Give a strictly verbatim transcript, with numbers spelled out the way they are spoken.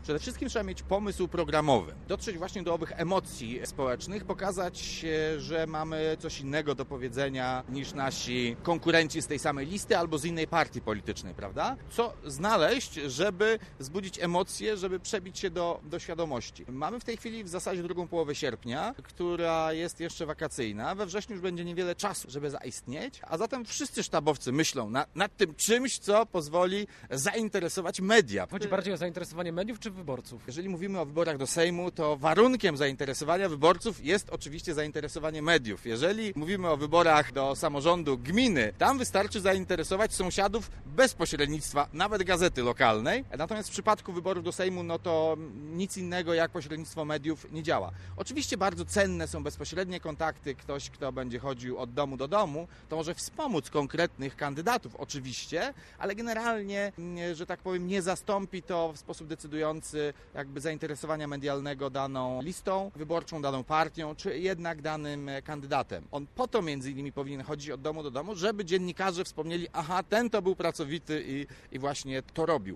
Przede wszystkim trzeba mieć pomysł programowy, dotrzeć właśnie do owych emocji społecznych, pokazać, że mamy coś innego do powiedzenia niż nasi konkurenci z tej samej listy albo z innej partii politycznej, prawda? Co znaleźć, żeby wzbudzić emocje, żeby przebić się do, do świadomości. Mamy w tej chwili w zasadzie drugą połowę sierpnia, która jest jeszcze wakacyjna. We wrześniu już będzie niewiele czasu, żeby zaistnieć, a zatem wszyscy sztabowcy myślą na, nad tym czymś, co pozwoli zainteresować media. Chodzi bardziej o zainteresowanie mediów czy wyborców? Jeżeli mówimy o wyborach do Sejmu, to warunkiem zainteresowania wyborców jest oczywiście zainteresowanie mediów. Jeżeli mówimy o wyborach do samorządu gminy, tam wystarczy zainteresować sąsiadów bez pośrednictwa nawet gazety lokalnej. Natomiast w przypadku wyborów do Sejmu, no to nic innego jak pośrednictwo mediów nie działa. Oczywiście bardzo cenne są bezpośrednie kontakty. Ktoś, kto będzie chodził od domu do domu, to może wspomóc konkretnych kandydatów oczywiście, ale generalnie, że tak powiem, nie zastąpi to w sposób decydujący jakby zainteresowania medialnego daną listą wyborczą, daną partią, czy jednak danym kandydatem. On po to między innymi powinien chodzić od domu do domu, żeby dziennikarze wspomnieli, aha, ten to był pracowity i, i właśnie to robił.